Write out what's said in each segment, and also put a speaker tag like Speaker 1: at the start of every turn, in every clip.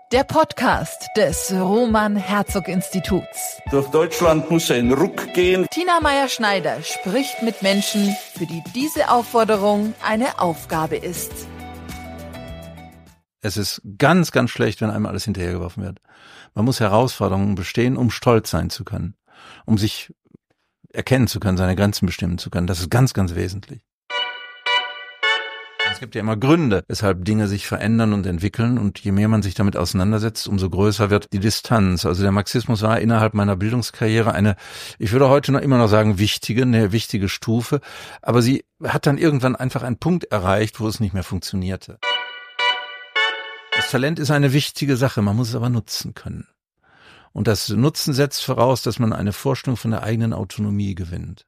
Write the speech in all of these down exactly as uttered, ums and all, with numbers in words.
Speaker 1: Der Podcast des Roman-Herzog-Instituts.
Speaker 2: Durch Deutschland muss ein Ruck gehen.
Speaker 1: Tina Meyer-Schneider spricht mit Menschen, für die diese Aufforderung eine Aufgabe ist.
Speaker 3: Es ist ganz, ganz schlecht, wenn einem alles hinterhergeworfen wird. Man muss Herausforderungen bestehen, um stolz sein zu können, um sich erkennen zu können, seine Grenzen bestimmen zu können. Das ist ganz, ganz wesentlich. Es gibt ja immer Gründe, weshalb Dinge sich verändern und entwickeln, und je mehr man sich damit auseinandersetzt, umso größer wird die Distanz. Also der Marxismus war innerhalb meiner Bildungskarriere eine, ich würde heute noch immer noch sagen, wichtige, eine wichtige Stufe, aber sie hat dann irgendwann einfach einen Punkt erreicht, wo es nicht mehr funktionierte. Das Talent ist eine wichtige Sache, man muss es aber nutzen können. Und das Nutzen setzt voraus, dass man eine Vorstellung von der eigenen Autonomie gewinnt.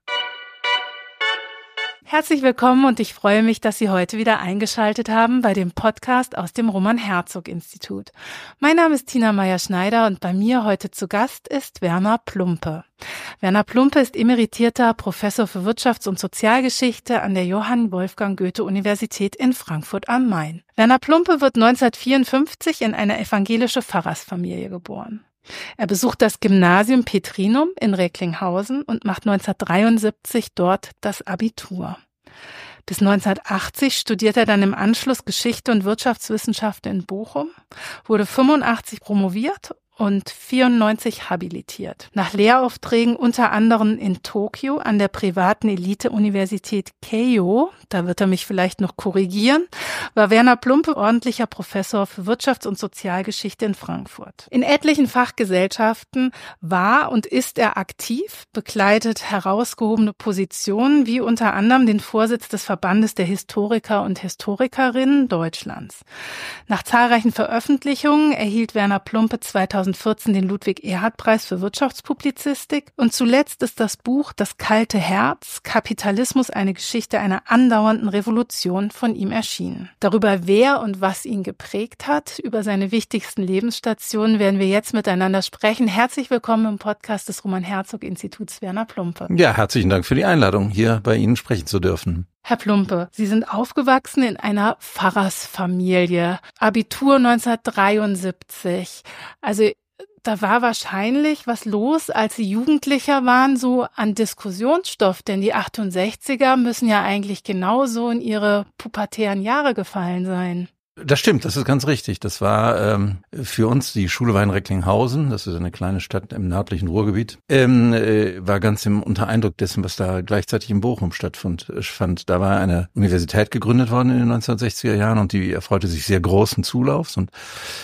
Speaker 4: Herzlich willkommen und ich freue mich, dass Sie heute wieder eingeschaltet haben bei dem Podcast aus dem Roman-Herzog-Institut. Mein Name ist Tina Meyer-Schneider und bei mir heute zu Gast ist Werner Plumpe. Werner Plumpe ist emeritierter Professor für Wirtschafts- und Sozialgeschichte an der Johann Wolfgang Goethe-Universität in Frankfurt am Main. Werner Plumpe wird neunzehnhundertvierundfünfzig in eine evangelische Pfarrersfamilie geboren. Er besucht das Gymnasium Petrinum in Recklinghausen und macht neunzehnhundertdreiundsiebzig dort das Abitur. Bis neunzehnhundertachtzig studiert er dann im Anschluss Geschichte und Wirtschaftswissenschaften in Bochum, wurde fünfundachtzig promoviert und vierundneunzig habilitiert. Nach Lehraufträgen unter anderem in Tokio an der privaten Elite-Universität Keio, da wird er mich vielleicht noch korrigieren, war Werner Plumpe ordentlicher Professor für Wirtschafts- und Sozialgeschichte in Frankfurt. In etlichen Fachgesellschaften war und ist er aktiv, bekleidet herausgehobene Positionen, wie unter anderem den Vorsitz des Verbandes der Historiker und Historikerinnen Deutschlands. Nach zahlreichen Veröffentlichungen erhielt Werner Plumpe zweitausendvierzehn den Ludwig-Erhard-Preis für Wirtschaftspublizistik und zuletzt ist das Buch Das kalte Herz, Kapitalismus, eine Geschichte einer andauernden Revolution von ihm erschienen. Darüber, wer und was ihn geprägt hat, über seine wichtigsten Lebensstationen werden wir jetzt miteinander sprechen. Herzlich willkommen im Podcast des Roman-Herzog-Instituts, Werner Plumpe.
Speaker 3: Ja, herzlichen Dank für die Einladung, hier bei Ihnen sprechen zu dürfen.
Speaker 4: Herr Plumpe, Sie sind aufgewachsen in einer Pfarrersfamilie, Abitur neunzehnhundertdreiundsiebzig. Also da war wahrscheinlich was los, als Sie Jugendlicher waren, so an Diskussionsstoff, denn die achtundsechziger müssen ja eigentlich genauso in Ihre pubertären Jahre gefallen sein.
Speaker 3: Das stimmt, das ist ganz richtig. Das war ähm, für uns, die Schule war in Recklinghausen, das ist eine kleine Stadt im nördlichen Ruhrgebiet, ähm, äh, war ganz im unter Eindruck dessen, was da gleichzeitig in Bochum stattfand. Fand. Da war eine Universität gegründet worden in den neunzehnhundertsechziger Jahren und die erfreute sich sehr großen Zulaufs und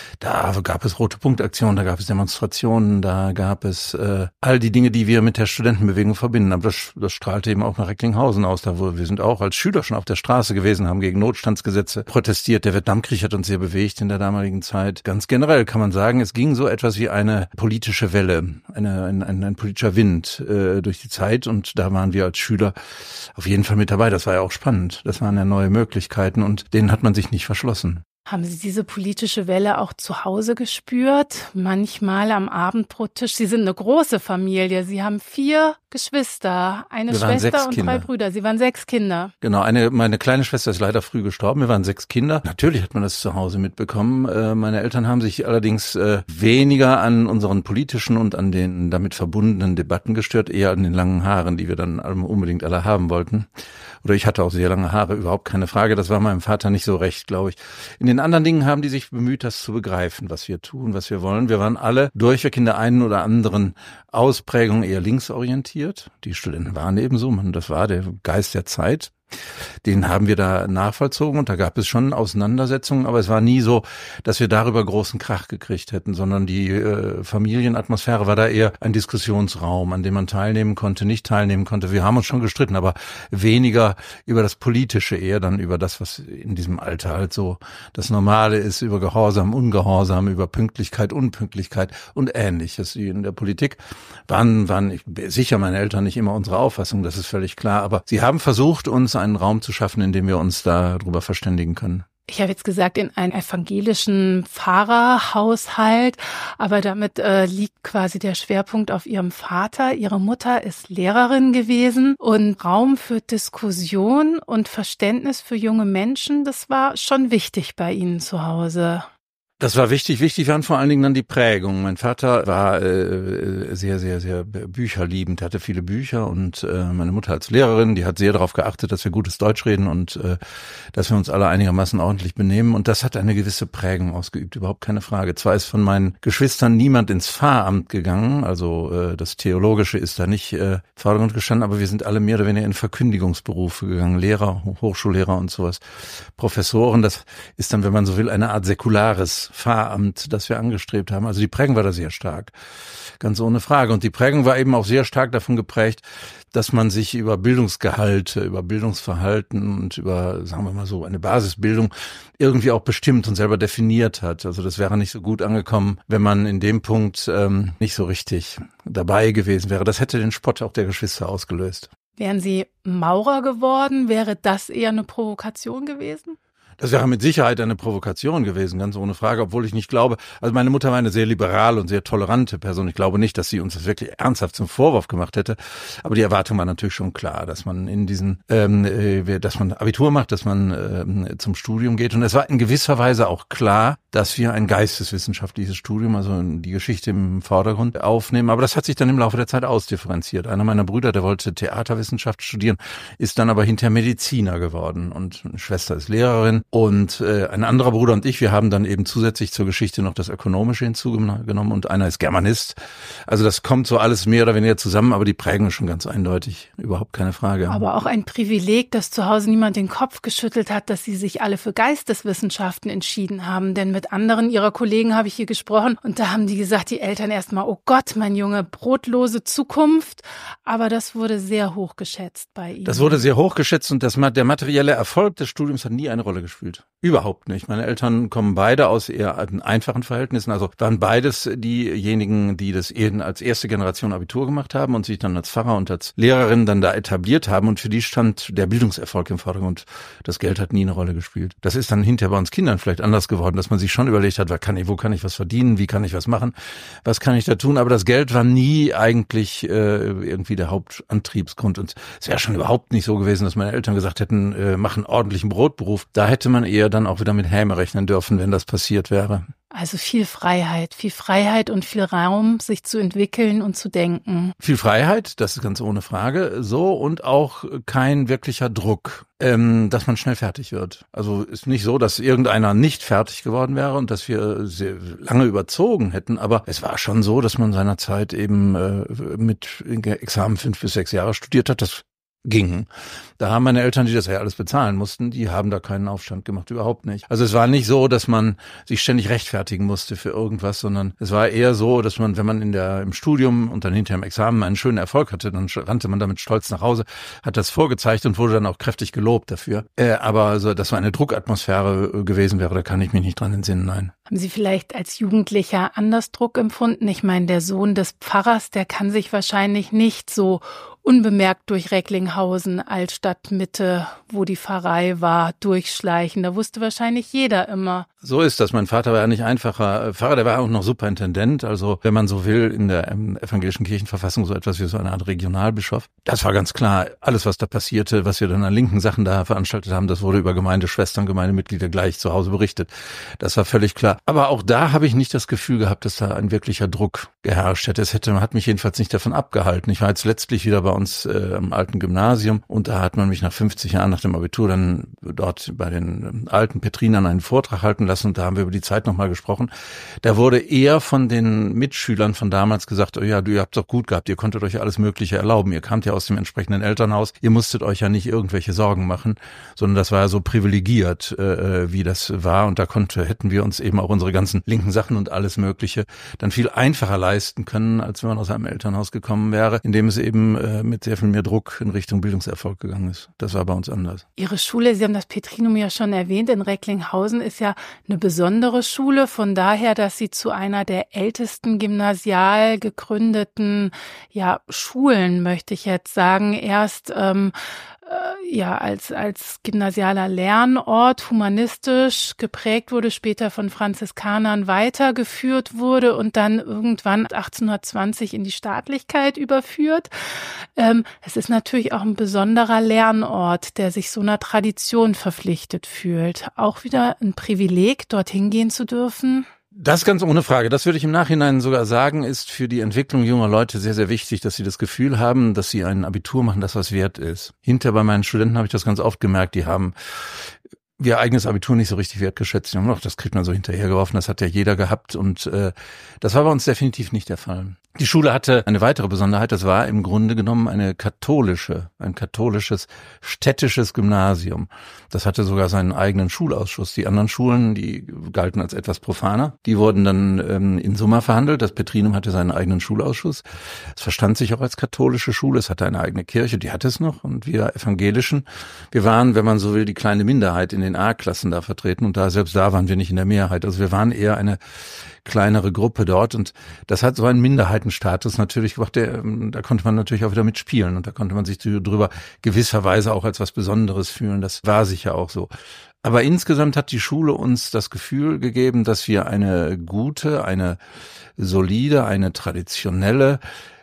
Speaker 3: da gab es rote Punktaktionen, da gab es Demonstrationen, da gab es äh, all die Dinge, die wir mit der Studentenbewegung verbinden. Aber das, das strahlte eben auch nach Recklinghausen aus. Da wo wir sind auch als Schüler schon auf der Straße gewesen, haben gegen Notstandsgesetze protestiert. Der Vietnamkrieg hat uns sehr bewegt in der damaligen Zeit. Ganz generell kann man sagen, es ging so etwas wie eine politische Welle, eine, ein, ein, ein politischer Wind äh, durch die Zeit. Und da waren wir als Schüler auf jeden Fall mit dabei. Das war ja auch spannend. Das waren ja neue Möglichkeiten und denen hat man sich nicht verschlossen.
Speaker 4: Haben Sie diese politische Welle auch zu Hause gespürt? Manchmal am Abendbrottisch? Sie sind eine große Familie. Sie haben vier Geschwister, eine Schwester und drei Brüder. Sie waren sechs Kinder.
Speaker 3: Genau, eine meine kleine Schwester ist leider früh gestorben. Wir waren sechs Kinder. Natürlich hat man das zu Hause mitbekommen. Äh, meine Eltern haben sich allerdings äh, weniger an unseren politischen und an den damit verbundenen Debatten gestört, eher an den langen Haaren, die wir dann unbedingt alle haben wollten. Oder ich hatte auch sehr lange Haare, überhaupt keine Frage. Das war meinem Vater nicht so recht, glaube ich. In den anderen Dingen haben die sich bemüht, das zu begreifen, was wir tun, was wir wollen. Wir waren alle durchweg in der einen oder anderen Ausprägung eher linksorientiert. Die Studenten waren ebenso, man, das war der Geist der Zeit. Den haben wir da nachvollzogen und da gab es schon Auseinandersetzungen, aber es war nie so, dass wir darüber großen Krach gekriegt hätten, sondern die äh, Familienatmosphäre war da eher ein Diskussionsraum, an dem man teilnehmen konnte, nicht teilnehmen konnte. Wir haben uns schon gestritten, aber weniger über das Politische, eher dann über das, was in diesem Alter halt so das Normale ist, über Gehorsam, Ungehorsam, über Pünktlichkeit, Unpünktlichkeit und Ähnliches. Wie in der Politik waren, waren ich, sicher meine Eltern nicht immer unsere Auffassung, das ist völlig klar, aber sie haben versucht, uns einen Raum zu schaffen, in dem wir uns darüber verständigen können.
Speaker 4: Ich habe jetzt gesagt, in einem evangelischen Pfarrerhaushalt, aber damit äh, liegt quasi der Schwerpunkt auf Ihrem Vater. Ihre Mutter ist Lehrerin gewesen und Raum für Diskussion und Verständnis für junge Menschen, das war schon wichtig bei Ihnen zu Hause.
Speaker 3: Das war wichtig. Wichtig waren vor allen Dingen dann die Prägungen. Mein Vater war äh, sehr, sehr, sehr bücherliebend. Er hatte viele Bücher und äh, meine Mutter als Lehrerin, die hat sehr darauf geachtet, dass wir gutes Deutsch reden und äh, dass wir uns alle einigermaßen ordentlich benehmen. Und das hat eine gewisse Prägung ausgeübt, überhaupt keine Frage. Zwar ist von meinen Geschwistern niemand ins Pfarramt gegangen, also äh, das Theologische ist da nicht äh, im Vordergrund gestanden, aber wir sind alle mehr oder weniger in Verkündigungsberufe gegangen. Lehrer, Hochschullehrer und sowas, Professoren. Das ist dann, wenn man so will, eine Art säkulares Pfarramt, das wir angestrebt haben. Also die Prägung war da sehr stark, ganz ohne Frage. Und die Prägung war eben auch sehr stark davon geprägt, dass man sich über Bildungsgehalte, über Bildungsverhalten und über, sagen wir mal so, eine Basisbildung irgendwie auch bestimmt und selber definiert hat. Also das wäre nicht so gut angekommen, wenn man in dem Punkt ähm, nicht so richtig dabei gewesen wäre. Das hätte den Spott auch der Geschwister ausgelöst.
Speaker 4: Wären Sie Maurer geworden, wäre das eher eine Provokation gewesen?
Speaker 3: Das wäre mit Sicherheit eine Provokation gewesen, ganz ohne Frage, obwohl ich nicht glaube, also meine Mutter war eine sehr liberale und sehr tolerante Person. Ich glaube nicht, dass sie uns das wirklich ernsthaft zum Vorwurf gemacht hätte. Aber die Erwartung war natürlich schon klar, dass man in diesen, ähm, äh, dass man Abitur macht, dass man ähm, zum Studium geht. Und es war in gewisser Weise auch klar, dass wir ein geisteswissenschaftliches Studium, also die Geschichte im Vordergrund aufnehmen. Aber das hat sich dann im Laufe der Zeit ausdifferenziert. Einer meiner Brüder, der wollte Theaterwissenschaft studieren, ist dann aber hinterher Mediziner geworden und eine Schwester ist Lehrerin. Und äh, ein anderer Bruder und ich, wir haben dann eben zusätzlich zur Geschichte noch das Ökonomische hinzugenommen und einer ist Germanist. Also das kommt so alles mehr oder weniger zusammen, aber die Prägung ist schon ganz eindeutig, überhaupt keine Frage.
Speaker 4: Aber auch ein Privileg, dass zu Hause niemand den Kopf geschüttelt hat, dass Sie sich alle für Geisteswissenschaften entschieden haben. Denn mit anderen Ihrer Kollegen habe ich hier gesprochen und da haben die gesagt, die Eltern erstmal, oh Gott, mein Junge, brotlose Zukunft. Aber das wurde sehr hoch geschätzt bei Ihnen.
Speaker 3: Das wurde sehr hoch geschätzt und das, der materielle Erfolg des Studiums hat nie eine Rolle gespielt. Überhaupt nicht. Meine Eltern kommen beide aus eher einfachen Verhältnissen, also waren beides diejenigen, die das eben als erste Generation Abitur gemacht haben und sich dann als Pfarrer und als Lehrerin dann da etabliert haben und für die stand der Bildungserfolg im Vordergrund. Das Geld hat nie eine Rolle gespielt. Das ist dann hinterher bei uns Kindern vielleicht anders geworden, dass man sich schon überlegt hat, was kann ich, wo kann ich was verdienen, wie kann ich was machen, was kann ich da tun, aber das Geld war nie eigentlich äh, irgendwie der Hauptantriebsgrund und es wäre schon überhaupt nicht so gewesen, dass meine Eltern gesagt hätten, äh, mach einen ordentlichen Brotberuf. Da hätte man eher dann auch wieder mit Häme rechnen dürfen, wenn das passiert wäre.
Speaker 4: Also viel Freiheit, viel Freiheit und viel Raum, sich zu entwickeln und zu denken.
Speaker 3: Viel Freiheit, das ist ganz ohne Frage, so und auch kein wirklicher Druck, ähm, dass man schnell fertig wird. Also ist nicht so, dass irgendeiner nicht fertig geworden wäre und dass wir sehr lange überzogen hätten, aber es war schon so, dass man seinerzeit eben äh, mit Examen fünf bis sechs Jahre studiert hat. Das ging. Da haben meine Eltern, die das ja alles bezahlen mussten, die haben da keinen Aufstand gemacht, überhaupt nicht. Also es war nicht so, dass man sich ständig rechtfertigen musste für irgendwas, sondern es war eher so, dass man, wenn man in der im Studium und dann hinterher im Examen einen schönen Erfolg hatte, dann rannte man damit stolz nach Hause, hat das vorgezeigt und wurde dann auch kräftig gelobt dafür. Äh, aber also, dass so eine Druckatmosphäre gewesen wäre, da kann ich mich nicht dran entsinnen, nein.
Speaker 4: Haben Sie vielleicht als Jugendlicher anders Druck empfunden? Ich meine, der Sohn des Pfarrers, der kann sich wahrscheinlich nicht so unbemerkt durch Recklinghausen, Altstadtmitte, wo die Pfarrei war, durchschleichen. Da wusste wahrscheinlich jeder immer.
Speaker 3: So ist das. Mein Vater war ja nicht einfacher Pfarrer, der war auch noch Superintendent. Also wenn man so will, in der evangelischen Kirchenverfassung so etwas wie so eine Art Regionalbischof. Das war ganz klar. Alles, was da passierte, was wir dann an linken Sachen da veranstaltet haben, das wurde über Gemeindeschwestern, Gemeindemitglieder gleich zu Hause berichtet. Das war völlig klar. Aber auch da habe ich nicht das Gefühl gehabt, dass da ein wirklicher Druck geherrscht hätte. Es hätte, hat mich jedenfalls nicht davon abgehalten. Ich war jetzt letztlich wieder bei uns äh, am alten Gymnasium und da hat man mich nach fünfzig Jahren nach dem Abitur dann dort bei den äh, alten Petrinern einen Vortrag halten lassen und da haben wir über die Zeit nochmal gesprochen. Da wurde eher von den Mitschülern von damals gesagt, oh ja, du ihr habt doch gut gehabt, ihr konntet euch alles Mögliche erlauben, ihr kamt ja aus dem entsprechenden Elternhaus, ihr musstet euch ja nicht irgendwelche Sorgen machen, sondern das war ja so privilegiert, äh, wie das war und da konnte, hätten wir uns eben auch unsere ganzen linken Sachen und alles Mögliche dann viel einfacher leisten können, als wenn man aus einem Elternhaus gekommen wäre, in dem es eben äh, mit sehr viel mehr Druck in Richtung Bildungserfolg gegangen ist. Das war bei uns anders.
Speaker 4: Ihre Schule, Sie haben das Petrinum ja schon erwähnt, in Recklinghausen ist ja eine besondere Schule, von daher, dass sie zu einer der ältesten gymnasial gegründeten ja, Schulen, möchte ich jetzt sagen, erst ähm, äh, ja als als gymnasialer Lernort humanistisch geprägt wurde, später von Franziskanern weitergeführt wurde und dann irgendwann achtzehnhundertzwanzig in die Staatlichkeit überführt. Ähm, es ist natürlich auch ein besonderer Lernort, der sich so einer Tradition verpflichtet fühlt. Auch wieder ein Privileg, dorthin gehen zu dürfen.
Speaker 3: Das ganz ohne Frage. Das würde ich im Nachhinein sogar sagen, ist für die Entwicklung junger Leute sehr, sehr wichtig, dass sie das Gefühl haben, dass sie ein Abitur machen, das was wert ist. Hinter bei meinen Studenten habe ich das ganz oft gemerkt, die haben ihr eigenes Abitur nicht so richtig wertgeschätzt. Die haben noch, das kriegt man so hinterhergeworfen, das hat ja jeder gehabt und äh, das war bei uns definitiv nicht der Fall. Die Schule hatte eine weitere Besonderheit, das war im Grunde genommen eine katholische, ein katholisches städtisches Gymnasium. Das hatte sogar seinen eigenen Schulausschuss. Die anderen Schulen, die galten als etwas profaner, die wurden dann ähm, in Summa verhandelt. Das Petrinum hatte seinen eigenen Schulausschuss. Es verstand sich auch als katholische Schule, es hatte eine eigene Kirche, die hatte es noch und wir Evangelischen, wir waren, wenn man so will, die kleine Minderheit in den A-Klassen da vertreten und da selbst da waren wir nicht in der Mehrheit. Also wir waren eher eine kleinere Gruppe dort und das hat so einen Minderheitenstatus natürlich gemacht, der, da konnte man natürlich auch wieder mitspielen und da konnte man sich drüber gewisserweise auch als was Besonderes fühlen. Das war sicher auch so. Aber insgesamt hat die Schule uns das Gefühl gegeben, dass wir eine gute, eine solide, eine traditionelle,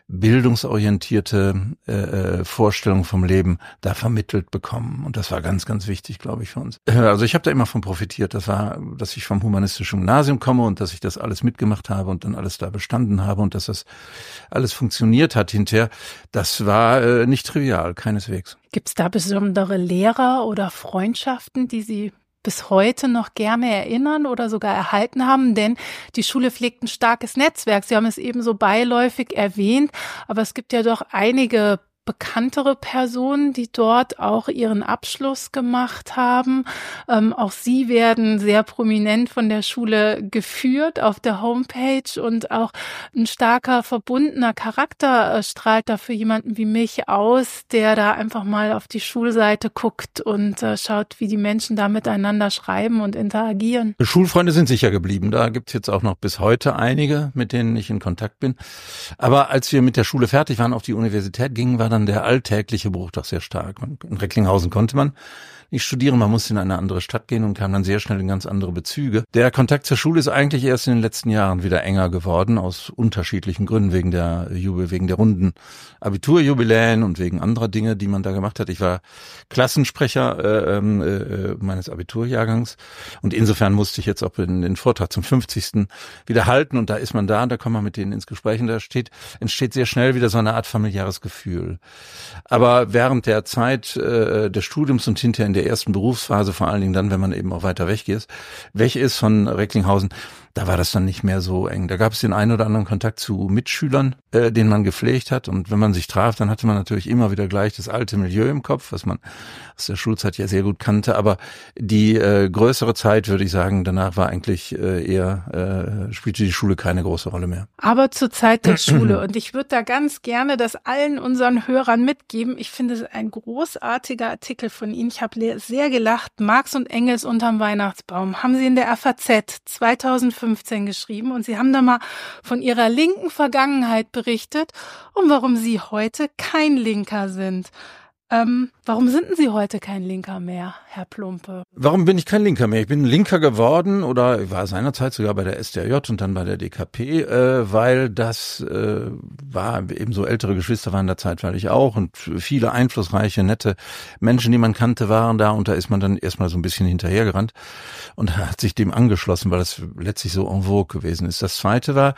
Speaker 3: bildungsorientierte äh, Vorstellung vom Leben da vermittelt bekommen. Und das war ganz, ganz wichtig, glaube ich, für uns. Also ich habe da immer von profitiert. Das war, dass ich vom humanistischen Gymnasium komme und dass ich das alles mitgemacht habe und dann alles da bestanden habe und dass das alles funktioniert hat hinterher. Das war äh, nicht trivial, keineswegs.
Speaker 4: Gibt es da besondere Lehrer oder Freundschaften, die Sie bis heute noch gerne erinnern oder sogar erhalten haben, denn die Schule pflegt ein starkes Netzwerk. Sie haben es eben so beiläufig erwähnt, aber es gibt ja doch einige bekanntere Personen, die dort auch ihren Abschluss gemacht haben. Ähm, auch sie werden sehr prominent von der Schule geführt auf der Homepage und auch ein starker, verbundener Charakter äh, strahlt da für jemanden wie mich aus, der da einfach mal auf die Schulseite guckt und äh, schaut, wie die Menschen da miteinander schreiben und interagieren.
Speaker 3: Schulfreunde sind sicher geblieben. Da gibt's jetzt auch noch bis heute einige, mit denen ich in Kontakt bin. Aber als wir mit der Schule fertig waren, auf die Universität gingen, war dann der alltägliche Bruch doch sehr stark. In Recklinghausen konnte man nicht studieren, man musste in eine andere Stadt gehen und kam dann sehr schnell in ganz andere Bezüge. Der Kontakt zur Schule ist eigentlich erst in den letzten Jahren wieder enger geworden, aus unterschiedlichen Gründen, wegen der Jubel, wegen der runden Abiturjubiläen und wegen anderer Dinge, die man da gemacht hat. Ich war Klassensprecher äh, äh, meines Abiturjahrgangs und insofern musste ich jetzt auch den, den Vortrag zum fünfzigsten wieder halten und da ist man da und da kommt man mit denen ins Gespräch und da steht, entsteht sehr schnell wieder so eine Art familiäres Gefühl. Aber während der Zeit äh, des Studiums und hinterher in der ersten Berufsphase, vor allen Dingen dann, wenn man eben auch weiter weg ist, weg ist von Recklinghausen, da war das dann nicht mehr so eng. Da gab es den einen oder anderen Kontakt zu Mitschülern, äh, den man gepflegt hat. Und wenn man sich traf, dann hatte man natürlich immer wieder gleich das alte Milieu im Kopf, was man aus der Schulzeit ja sehr gut kannte. Aber die äh, größere Zeit, würde ich sagen, danach war eigentlich äh, eher, äh, spielte die Schule keine große Rolle mehr.
Speaker 4: Aber zur Zeit der Schule. Und ich würde da ganz gerne das allen unseren Hörern mitgeben. Ich finde es ein großartiger Artikel von Ihnen. Ich habe sehr gelacht. Marx und Engels unterm Weihnachtsbaum. Haben Sie in der F A Z zweitausendfünfzehn geschrieben und Sie haben da mal von Ihrer linken Vergangenheit berichtet und warum Sie heute kein Linker sind. Ähm, warum sind Sie heute kein Linker mehr, Herr Plumpe?
Speaker 3: Warum bin ich kein Linker mehr? Ich bin Linker geworden oder war seinerzeit sogar bei der S D R J und dann bei der D K P, äh, weil das äh, war, ebenso ältere Geschwister waren da zeitweilig auch und viele einflussreiche, nette Menschen, die man kannte, waren da und da ist man dann erstmal so ein bisschen hinterhergerannt und hat sich dem angeschlossen, weil das letztlich so en vogue gewesen ist. Das Zweite war,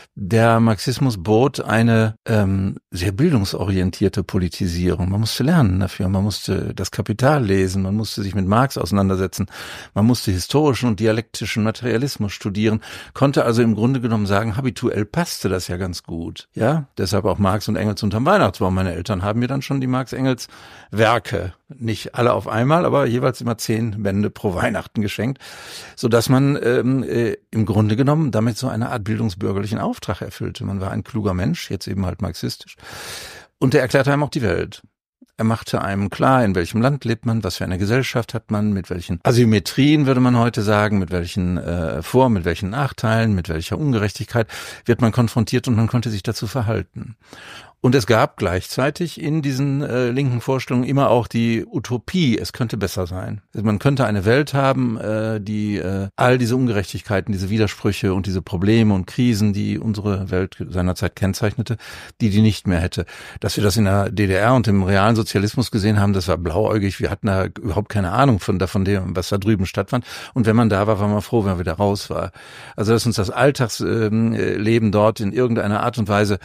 Speaker 3: der Marxismus bot eine ähm, sehr bildungsorientierte Politisierung. Man musste lernen dafür, man musste das Kapital lesen, man musste sich mit Marx auseinandersetzen, man musste historischen und dialektischen Materialismus studieren, konnte also im Grunde genommen sagen, habituell passte das ja ganz gut. Ja, deshalb auch Marx und Engels unterm Weihnachtsbaum. Meine Eltern haben mir dann schon die Marx-Engels-Werke, nicht alle auf einmal, aber jeweils immer zehn Bände pro Weihnachten geschenkt, sodass man ähm, äh, im Grunde genommen damit so eine Art bildungsbürgerlichen Auftrag erfüllte. Man war ein kluger Mensch, jetzt eben halt marxistisch. Und er erklärte einem auch die Welt. Er machte einem klar, in welchem Land lebt man, was für eine Gesellschaft hat man, mit welchen Asymmetrien, würde man heute sagen, mit welchen äh, Vor-, mit welchen Nachteilen, mit welcher Ungerechtigkeit wird man konfrontiert und man konnte sich dazu verhalten. Und es gab gleichzeitig in diesen äh, linken Vorstellungen immer auch die Utopie, es könnte besser sein. Also man könnte eine Welt haben, äh, die äh, all diese Ungerechtigkeiten, diese Widersprüche und diese Probleme und Krisen, die unsere Welt seinerzeit kennzeichnete, die die nicht mehr hätte. Dass wir das in der D D R und im realen Sozialismus gesehen haben, das war blauäugig. Wir hatten da überhaupt keine Ahnung von, von dem, was da drüben stattfand. Und wenn man da war, war man froh, wenn man wieder raus war. Also dass uns das Alltagsleben äh, dort in irgendeiner Art und Weise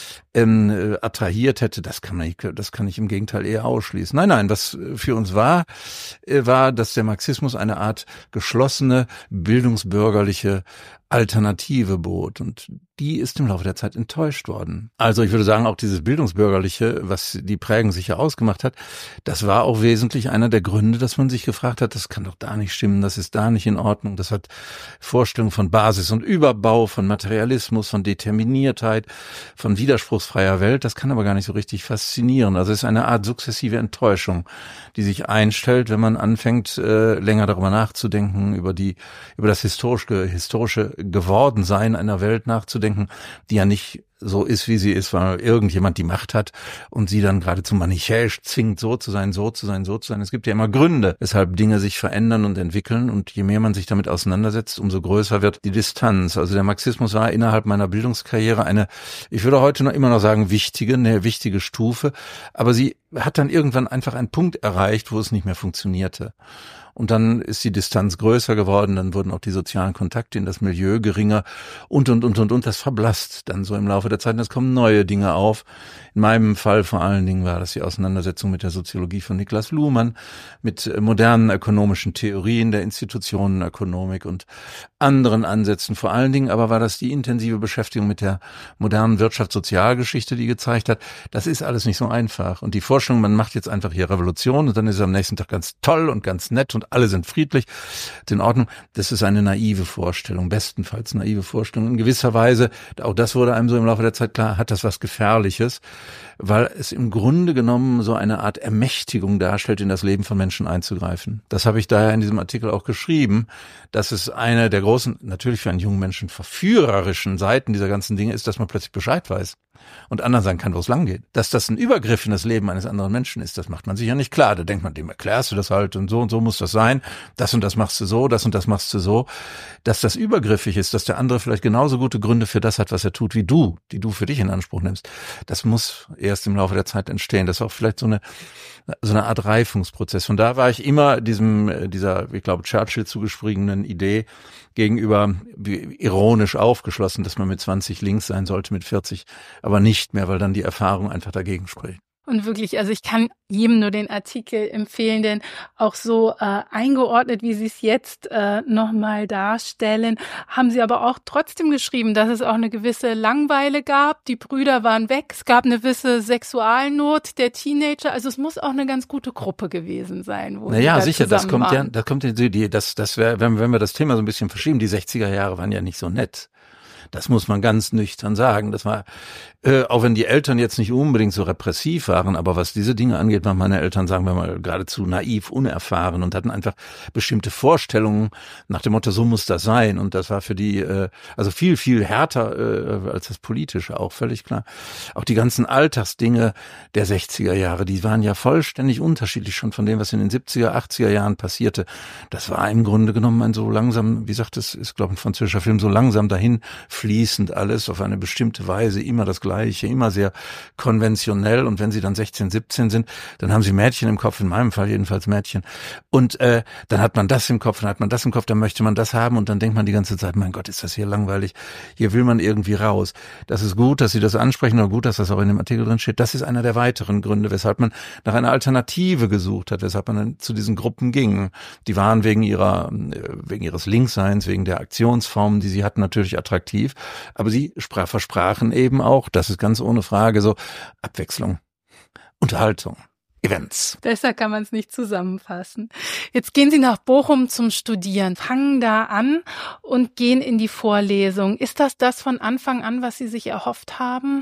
Speaker 3: Ähm, attrahiert hätte, das kann man, das kann ich im Gegenteil eher ausschließen. Nein, nein, was für uns war, war, dass der Marxismus eine Art geschlossene, bildungsbürgerliche Alternative bot. Und die ist im Laufe der Zeit enttäuscht worden. Also ich würde sagen, auch dieses Bildungsbürgerliche, was die Prägung sicher ausgemacht hat, das war auch wesentlich einer der Gründe, dass man sich gefragt hat, das kann doch da nicht stimmen, das ist da nicht in Ordnung. Das hat Vorstellungen von Basis und Überbau, von Materialismus, von Determiniertheit, von widerspruchsfreier Welt. Das kann aber gar nicht so richtig faszinieren. Also es ist eine Art sukzessive Enttäuschung, die sich einstellt, wenn man anfängt, äh, länger darüber nachzudenken, über die, über das historische, historische Gewordensein einer Welt nachzudenken, die ja nicht so ist, wie sie ist, weil irgendjemand die Macht hat und sie dann geradezu manichäisch zwingt, so zu sein, so zu sein, so zu sein. Es gibt ja immer Gründe, weshalb Dinge sich verändern und entwickeln, und je mehr man sich damit auseinandersetzt, umso größer wird die Distanz. Also der Marxismus war innerhalb meiner Bildungskarriere eine, ich würde heute noch immer noch sagen, wichtige, eine wichtige Stufe, aber sie hat dann irgendwann einfach einen Punkt erreicht, wo es nicht mehr funktionierte. Und dann ist die Distanz größer geworden, dann wurden auch die sozialen Kontakte in das Milieu geringer und, und, und, und, und. Das verblasst dann so im Laufe der Zeit. Und es kommen neue Dinge auf. In meinem Fall vor allen Dingen war das die Auseinandersetzung mit der Soziologie von Niklas Luhmann, mit modernen ökonomischen Theorien der Institutionenökonomik und anderen Ansätzen. Vor allen Dingen aber war das die intensive Beschäftigung mit der modernen Wirtschaftssozialgeschichte, die gezeigt hat, das ist alles nicht so einfach. Und die Vorstellung, man macht jetzt einfach hier Revolution und dann ist es am nächsten Tag ganz toll und ganz nett und alle sind friedlich, in Ordnung. Das ist eine naive Vorstellung, bestenfalls naive Vorstellung. In gewisser Weise, auch das wurde einem so im Laufe der Zeit klar, hat das was Gefährliches, weil es im Grunde genommen so eine Art Ermächtigung darstellt, in das Leben von Menschen einzugreifen. Das habe ich daher in diesem Artikel auch geschrieben, dass es eine der großen, natürlich für einen jungen Menschen verführerischen Seiten dieser ganzen Dinge ist, dass man plötzlich Bescheid weiß und anderen sagen kann, wo es lang geht. Dass das ein Übergriff in das Leben eines anderen Menschen ist, das macht man sich ja nicht klar. Da denkt man, dem erklärst du das halt und so und so muss das sein. Das und das machst du so, das und das machst du so. Dass das übergriffig ist, dass der andere vielleicht genauso gute Gründe für das hat, was er tut, wie du, die du für dich in Anspruch nimmst. Das muss erst im Laufe der Zeit entstehen. Das ist auch vielleicht so eine so eine Art Reifungsprozess. Und da war ich immer diesem, dieser, ich glaube, Churchill zugeschriebenen Idee gegenüber ironisch aufgeschlossen, dass man mit zwanzig links sein sollte, mit vierzig aber nicht mehr, weil dann die Erfahrung einfach dagegen spricht.
Speaker 4: Und wirklich, also ich kann jedem nur den Artikel empfehlen, denn auch so äh, eingeordnet, wie Sie es jetzt äh, nochmal darstellen, haben Sie aber auch trotzdem geschrieben, dass es auch eine gewisse Langeweile gab. Die Brüder waren weg, es gab eine gewisse Sexualnot der Teenager. Also es muss auch eine ganz gute Gruppe gewesen sein. Wo
Speaker 3: naja,
Speaker 4: da
Speaker 3: sicher, das kommt
Speaker 4: waren.
Speaker 3: ja, das kommt ja, die, das, das wäre, wenn, wenn wir das Thema so ein bisschen verschieben, die sechziger Jahre waren ja nicht so nett. Das muss man ganz nüchtern sagen. Das war, äh, auch wenn die Eltern jetzt nicht unbedingt so repressiv waren, aber was diese Dinge angeht, waren meine Eltern, sagen wir mal, geradezu naiv, unerfahren und hatten einfach bestimmte Vorstellungen nach dem Motto, so muss das sein. Und das war für die, äh, also viel, viel härter äh, als das Politische, auch völlig klar. Auch die ganzen Alltagsdinge der sechziger Jahre, die waren ja vollständig unterschiedlich schon von dem, was in den siebziger, achtziger Jahren passierte. Das war im Grunde genommen ein so langsam, wie sagt es, ist glaube ich ein französischer Film, so langsam dahin fließend alles auf eine bestimmte Weise, immer das Gleiche, immer sehr konventionell. Und wenn sie dann sechzehn, siebzehn sind, dann haben sie Mädchen im Kopf, in meinem Fall jedenfalls Mädchen. Und äh, dann hat man das im Kopf, dann hat man das im Kopf, dann möchte man das haben und dann denkt man die ganze Zeit, mein Gott, ist das hier langweilig, hier will man irgendwie raus. Das ist gut, dass Sie das ansprechen, oder gut, dass das auch in dem Artikel drin steht. Das ist einer der weiteren Gründe, weshalb man nach einer Alternative gesucht hat, weshalb man dann zu diesen Gruppen ging. Die waren wegen ihrer, wegen ihres Linksseins, wegen der Aktionsformen, die sie hatten, natürlich attraktiv. Aber sie sprach, versprachen eben auch, das ist ganz ohne Frage so, Abwechslung, Unterhaltung, Events.
Speaker 4: Besser kann man es nicht zusammenfassen. Jetzt gehen Sie nach Bochum zum Studieren, fangen da an und gehen in die Vorlesung. Ist das das von Anfang an, was Sie sich erhofft haben?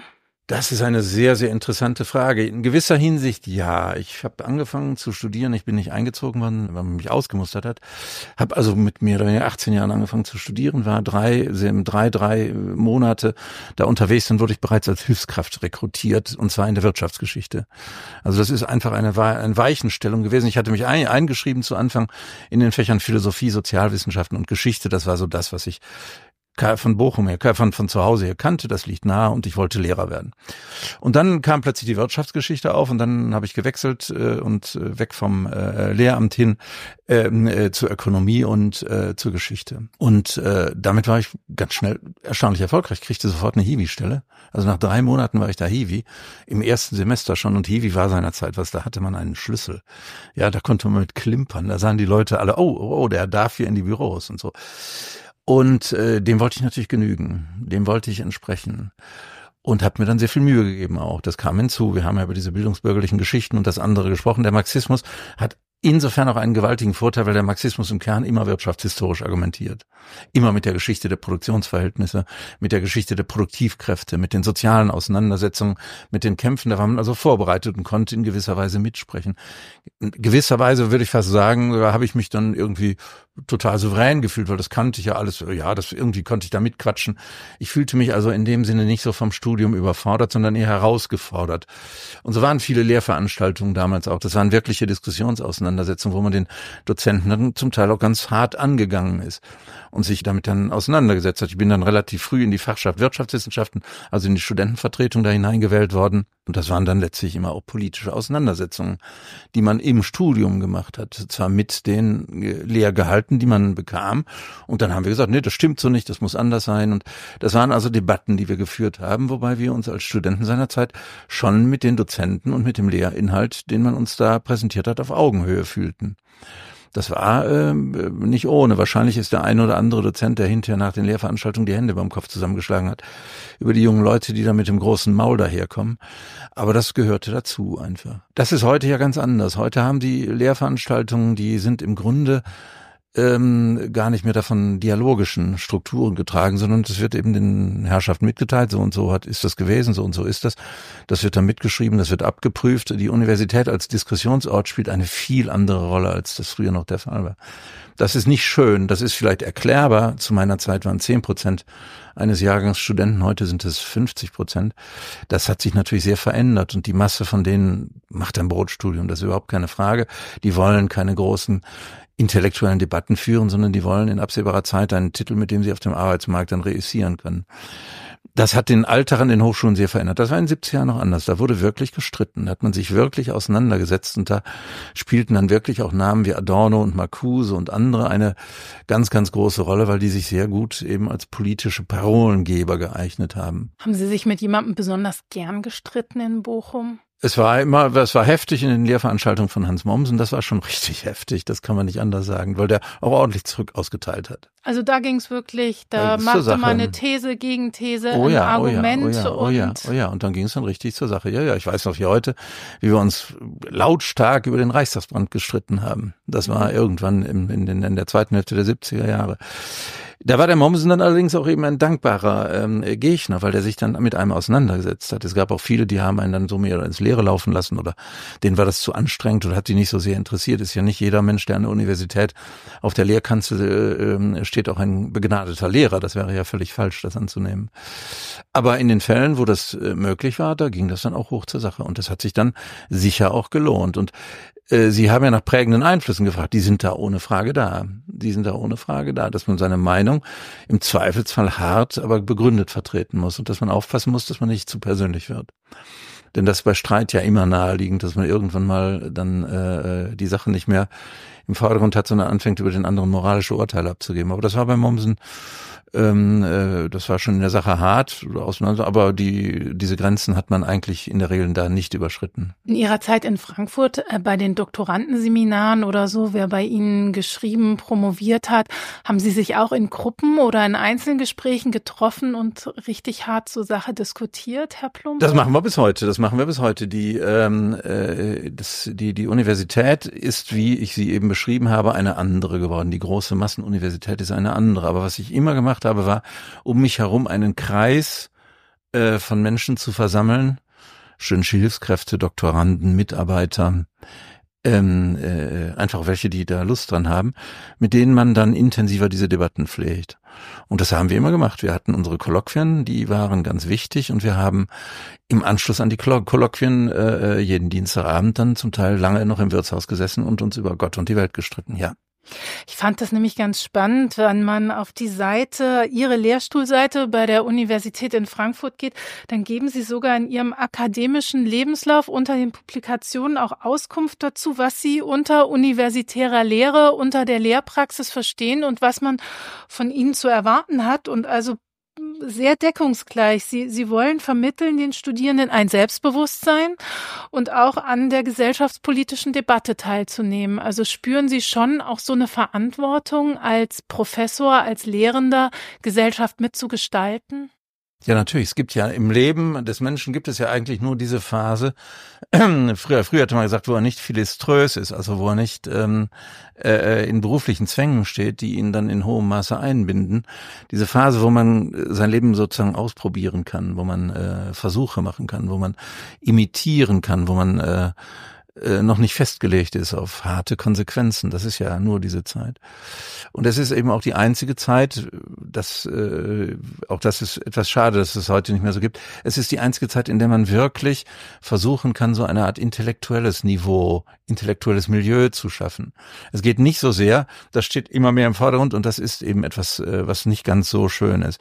Speaker 3: Das ist eine sehr, sehr interessante Frage. In gewisser Hinsicht ja. Ich habe angefangen zu studieren. Ich bin nicht eingezogen worden, weil man mich ausgemustert hat. Habe also mit mehr oder weniger achtzehn Jahren angefangen zu studieren, war drei, drei, drei Monate da unterwegs. Dann wurde ich bereits als Hilfskraft rekrutiert, und zwar in der Wirtschaftsgeschichte. Also das ist einfach eine, eine Weichenstellung gewesen. Ich hatte mich ein, eingeschrieben zu Anfang in den Fächern Philosophie, Sozialwissenschaften und Geschichte. Das war so das, was ich von Bochum her, von, von zu Hause her kannte, das liegt nahe, und ich wollte Lehrer werden. Und dann kam plötzlich die Wirtschaftsgeschichte auf, und dann habe ich gewechselt äh, und äh, weg vom äh, Lehramt hin äh, äh, zur Ökonomie und äh, zur Geschichte. Und äh, damit war ich ganz schnell erstaunlich erfolgreich, kriegte sofort eine Hiwi-Stelle. Also nach drei Monaten war ich da Hiwi, im ersten Semester schon, und Hiwi war seinerzeit was, da hatte man einen Schlüssel. Ja, da konnte man mit klimpern, da sahen die Leute alle, oh, oh, der darf hier in die Büros und so. Und äh, dem wollte ich natürlich genügen, dem wollte ich entsprechen und habe mir dann sehr viel Mühe gegeben auch. Das kam hinzu, wir haben ja über diese bildungsbürgerlichen Geschichten und das andere gesprochen. Der Marxismus hat insofern auch einen gewaltigen Vorteil, weil der Marxismus im Kern immer wirtschaftshistorisch argumentiert. Immer mit der Geschichte der Produktionsverhältnisse, mit der Geschichte der Produktivkräfte, mit den sozialen Auseinandersetzungen, mit den Kämpfen. Da war man also vorbereitet und konnte in gewisser Weise mitsprechen. In gewisser Weise würde ich fast sagen, da habe ich mich dann irgendwie total souverän gefühlt, weil das kannte ich ja alles. Ja, das irgendwie konnte ich da mitquatschen. Ich fühlte mich also in dem Sinne nicht so vom Studium überfordert, sondern eher herausgefordert. Und so waren viele Lehrveranstaltungen damals auch. Das waren wirkliche Diskussionsauseinandersetzungen, wo man den Dozenten dann zum Teil auch ganz hart angegangen ist und sich damit dann auseinandergesetzt hat. Ich bin dann relativ früh in die Fachschaft Wirtschaftswissenschaften, also in die Studentenvertretung da hineingewählt worden. Und das waren dann letztlich immer auch politische Auseinandersetzungen, die man im Studium gemacht hat. Zwar mit den Lehrgehalten, die man bekam. Und dann haben wir gesagt, nee, das stimmt so nicht, das muss anders sein. Und das waren also Debatten, die wir geführt haben, wobei wir uns als Studenten seinerzeit schon mit den Dozenten und mit dem Lehrinhalt, den man uns da präsentiert hat, auf Augenhöhe fühlten. Das war äh, nicht ohne. Wahrscheinlich ist der ein oder andere Dozent, der hinterher nach den Lehrveranstaltungen die Hände beim Kopf zusammengeschlagen hat, über die jungen Leute, die da mit dem großen Maul daherkommen. Aber das gehörte dazu einfach. Das ist heute ja ganz anders. Heute haben die Lehrveranstaltungen, die sind im Grunde ähm, gar nicht mehr davon dialogischen Strukturen getragen, sondern es wird eben den Herrschaften mitgeteilt, so und so hat ist das gewesen, so und so ist das. Das wird dann mitgeschrieben, das wird abgeprüft. Die Universität als Diskussionsort spielt eine viel andere Rolle, als das früher noch der Fall war. Das ist nicht schön, das ist vielleicht erklärbar. Zu meiner Zeit waren zehn Prozent eines Jahrgangs Studenten, heute sind es fünfzig Prozent. Das hat sich natürlich sehr verändert, und die Masse von denen macht ein Brotstudium, das ist überhaupt keine Frage. Die wollen keine großen intellektuellen Debatten führen, sondern die wollen in absehbarer Zeit einen Titel, mit dem sie auf dem Arbeitsmarkt dann reüssieren können. Das hat den Alltag an den Hochschulen sehr verändert. Das war in den siebziger Jahren noch anders. Da wurde wirklich gestritten, da hat man sich wirklich auseinandergesetzt, und da spielten dann wirklich auch Namen wie Adorno und Marcuse und andere eine ganz, ganz große Rolle, weil die sich sehr gut eben als politische Parolengeber geeignet haben.
Speaker 4: Haben Sie sich mit jemandem besonders gern gestritten in Bochum?
Speaker 3: Es war immer, es war heftig in den Lehrveranstaltungen von Hans Mommsen, das war schon richtig heftig, das kann man nicht anders sagen, weil der auch ordentlich zurück ausgeteilt hat.
Speaker 4: Also da ging's wirklich, da machte man eine These, Gegenthese,
Speaker 3: oh ja,
Speaker 4: ein Argument.
Speaker 3: Oh ja, oh ja, oh ja,
Speaker 4: und
Speaker 3: oh ja, und dann ging's dann richtig zur Sache. Ja, ja, ich weiß noch wie heute, wie wir uns lautstark über den Reichstagsbrand gestritten haben. Das war irgendwann in, in, in, in der zweiten Hälfte der siebziger Jahre. Da war der Mommsen dann allerdings auch eben ein dankbarer ähm, Gegner, weil der sich dann mit einem auseinandergesetzt hat. Es gab auch viele, die haben einen dann so mehr ins Leere laufen lassen, oder denen war das zu anstrengend oder hat die nicht so sehr interessiert. Ist ja nicht jeder Mensch, der an der Universität auf der Lehrkanzel äh, steht, auch ein begnadeter Lehrer. Das wäre ja völlig falsch, das anzunehmen. Aber in den Fällen, wo das äh, möglich war, da ging das dann auch hoch zur Sache. Und das hat sich dann sicher auch gelohnt. Und Sie haben ja nach prägenden Einflüssen gefragt. Die sind da ohne Frage da. Die sind da ohne Frage da, dass man seine Meinung im Zweifelsfall hart, aber begründet vertreten muss, und dass man aufpassen muss, dass man nicht zu persönlich wird. Denn das ist bei Streit ja immer naheliegend, dass man irgendwann mal dann äh, die Sache nicht mehr im Vordergrund hat, sondern anfängt, über den anderen moralische Urteile abzugeben. Aber das war bei Mommsen, ähm, äh, das war schon in der Sache hart, aber die diese Grenzen hat man eigentlich in der Regel da nicht überschritten.
Speaker 4: In Ihrer Zeit in Frankfurt äh, bei den Doktorandenseminaren oder so, wer bei Ihnen geschrieben, promoviert hat, haben Sie sich auch in Gruppen oder in Einzelgesprächen getroffen und richtig hart zur Sache diskutiert, Herr Plumpe?
Speaker 3: Das machen wir bis heute, das machen wir bis heute. Die, ähm, äh, das, die, die Universität ist, wie ich sie eben beschrieben habe, eine andere geworden. Die große Massenuniversität ist eine andere. Aber was ich immer gemacht habe, war um mich herum einen Kreis äh, von Menschen zu versammeln, studentische Hilfskräfte, Doktoranden, Mitarbeiter, ähm, äh, einfach welche, die da Lust dran haben, mit denen man dann intensiver diese Debatten pflegt. Und das haben wir immer gemacht. Wir hatten unsere Kolloquien, die waren ganz wichtig, und wir haben im Anschluss an die Kolloquien äh, jeden Dienstagabend dann zum Teil lange noch im Wirtshaus gesessen und uns über Gott und die Welt gestritten, ja.
Speaker 4: Ich fand das nämlich ganz spannend, wenn man auf die Seite, Ihre Lehrstuhlseite bei der Universität in Frankfurt geht, dann geben Sie sogar in Ihrem akademischen Lebenslauf unter den Publikationen auch Auskunft dazu, was Sie unter universitärer Lehre, unter der Lehrpraxis verstehen und was man von Ihnen zu erwarten hat, und also sehr deckungsgleich. Sie, Sie wollen vermitteln den Studierenden ein Selbstbewusstsein und auch an der gesellschaftspolitischen Debatte teilzunehmen. Also spüren Sie schon auch so eine Verantwortung als Professor, als Lehrender, Gesellschaft mitzugestalten?
Speaker 3: Ja, natürlich. Es gibt ja im Leben des Menschen gibt es ja eigentlich nur diese Phase. früher, früher hatte man gesagt, wo er nicht philiströs ist, also wo er nicht ähm, äh, in beruflichen Zwängen steht, die ihn dann in hohem Maße einbinden. Diese Phase, wo man sein Leben sozusagen ausprobieren kann, wo man äh, Versuche machen kann, wo man imitieren kann, wo man äh, noch nicht festgelegt ist auf harte Konsequenzen. Das ist ja nur diese Zeit. Und es ist eben auch die einzige Zeit, das, äh, auch das ist etwas schade, dass es heute nicht mehr so gibt. Es ist die einzige Zeit, in der man wirklich versuchen kann, so eine Art intellektuelles Niveau, intellektuelles Milieu zu schaffen. Es geht nicht so sehr, das steht immer mehr im Vordergrund, und das ist eben etwas, äh, was nicht ganz so schön ist.